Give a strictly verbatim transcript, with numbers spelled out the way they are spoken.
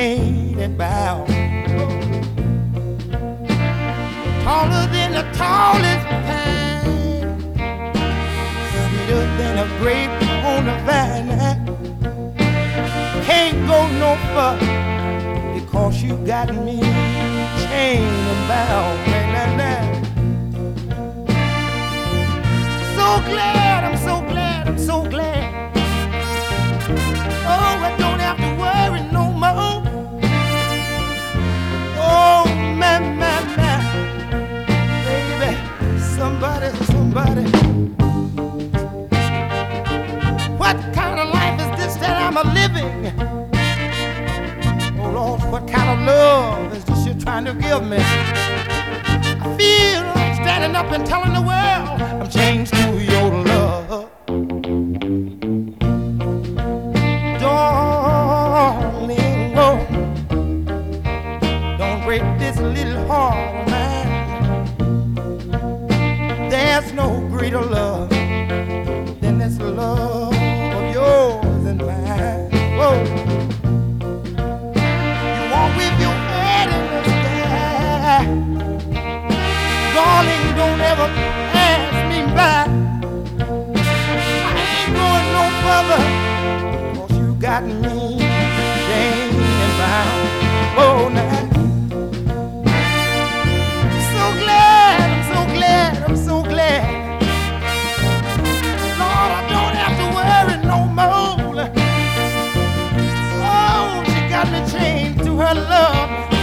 chained and bound. Taller than the tallest pine, sweeter than a grape on the vine. Can't go no further because you got me chained and bound. Nah, nah, nah. So glad, I'm so glad, I'm so glad. Oh, I don't have to worry no more. Oh, man, man, man. Baby, somebody, somebody. What kind of life is this that I'm a living? Oh, Lord, what kind of love is this you're trying to give me? I feel like standing up and telling the world I'm changed to your love. Darling, oh, don't break this little heart of mine. There's no greater love than this love of yours and mine. Whoa. You walk with your head in the sky. Darling, don't ever pass me by. I ain't going no further, 'cause you got me chained and bound. Oh, now. So glad, I'm so glad, I'm so glad. Lord, I don't have to worry no more. Oh, she got me chained to her love.